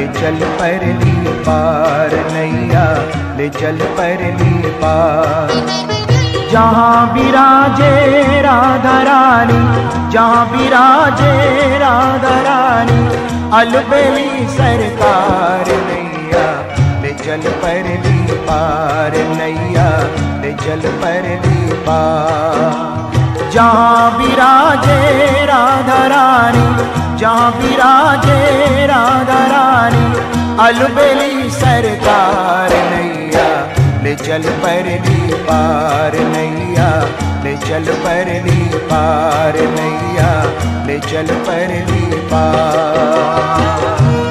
चल परली पार, नैया ले चल परली पार। जहाँ विराजे राधा रानी, जहाँ विराजे राधा रानी, अलबेली सरकार, नैया ले चल परली पार, नैया ले चल परली पार। जहाँ विराजे राधा रानी, जहाँ विराजे राधा रानी, अलबेली सरकार, नैया ले चल परली पार, नैया ले चल परली पार, नैया ले चल परली पार।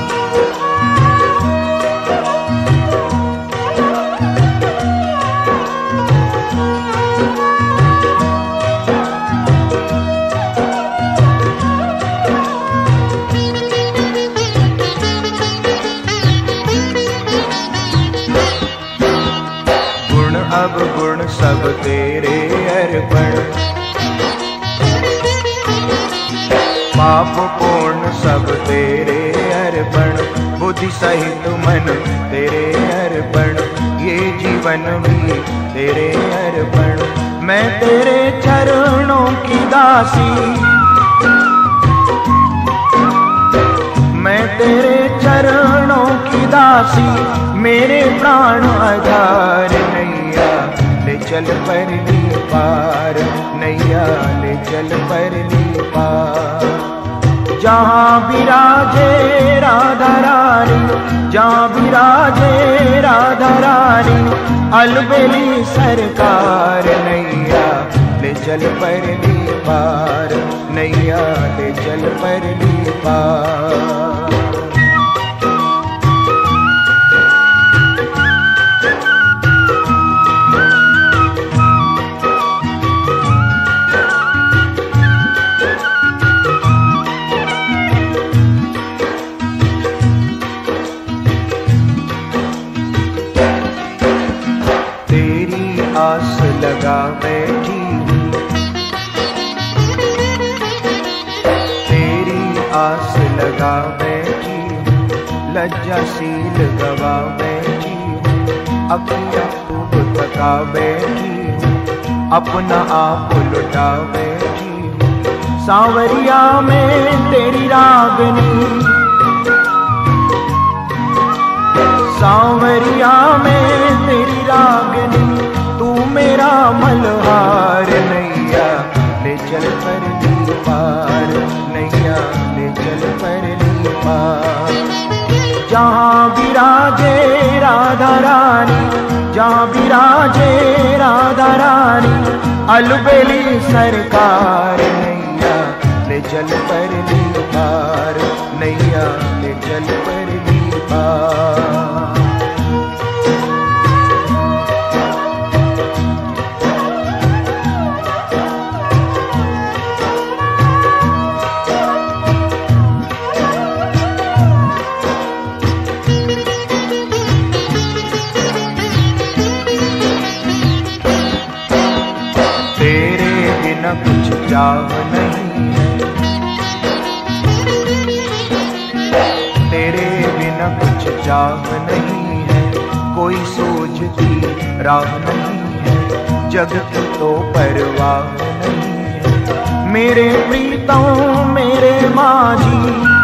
अब गुण सब तेरे अर्पण, पाप पूर्ण सब तेरे अर्पण, बुद्धि सहित मन तेरे अर्पण, ये जीवन भी तेरे अर्पण। मैं तेरे चरणों की दासी, मैं तेरे चरणों की दासी, मेरे प्राण आधार, नैया ले चल परली पार, नैया ले चल परली पार। जहाँ विराजे राधा रानी, जहाँ विराजे राधा रानी, अलबेली सरकार, नैया ले चल परली पार, नैया ले चल परली पार। आस लगा बैठी हूँ, तेरी आस लगा बैठी हूँ, लज्जाशील गवा बैठी हूँ, अपना खूब थका बैठी हूँ, अपना आप लुटा बैठी हूँ। सांवरिया में तेरी रागनी, सांवरिया में तेरी रागनी, तू मेरा मल्हार, नैया ले चल परली पार, नैया ले चल परली पार। जहाँ विराजे राधा रानी, जहाँ विराजे राधा रानी, अलबेली सरकार, नैया ले चल परली पार, नैया ले चल परली पार। कुछ चाह नहीं है, तेरे बिना कुछ चाह नहीं है, कोई सूझती राह नहीं है, जग की तो परवाह नहीं है। मेरे प्रीतम मेरे माझी,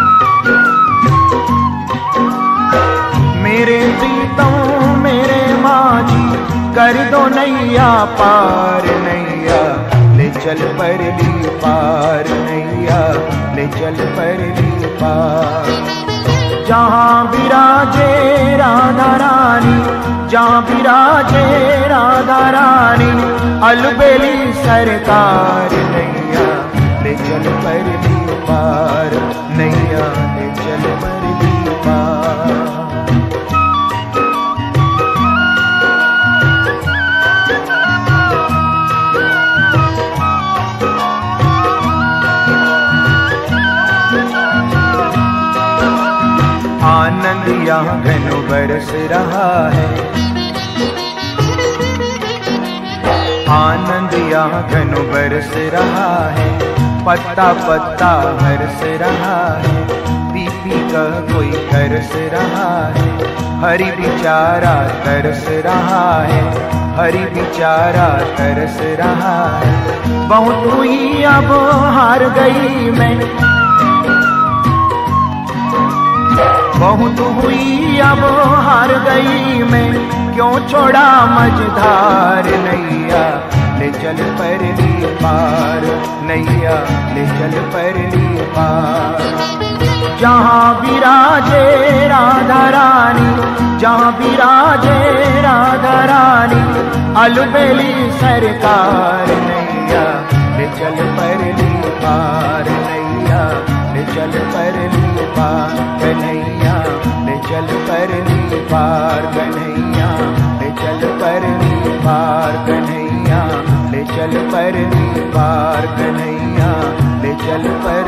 मेरे प्रीतम मेरे माझी, कर दो नैया पार, नैया ले चल परली पार, नैया ले चल परली पार। जहाँ विराजे राधा रानी, जहाँ विराजे राधा रानी, अलबेली सरकार, नैया ले चल परली पार, नैया ले चल परली पार। आनंद यहाँ घन बरस रहा है, आनंद यहाँ घन बरस रहा है, पत्ता पत्ता हर्ष रहा है, पी कर कोई तरस रहा है, हरि बेचारा तरस रहा है, हरि बेचारा तरस रहा है। बहुत हुई अब हार गई मैं, बहुत हुई अब हार गई मैं, क्यों छोड़ा मझधार नैया ले चल परली पार, नैया ले चल परली पार। जहाँ विराजे राधा रानी, जहाँ विराजे राधा रानी, अलबेली सरकार नैया ले चल परली पार, नैया ले चल परली पार, कन्हैया ले चल परली पार, कन्हैया ले चल परली पार, कन्हैया ले चल परली पार, कन्हैया ले चल पर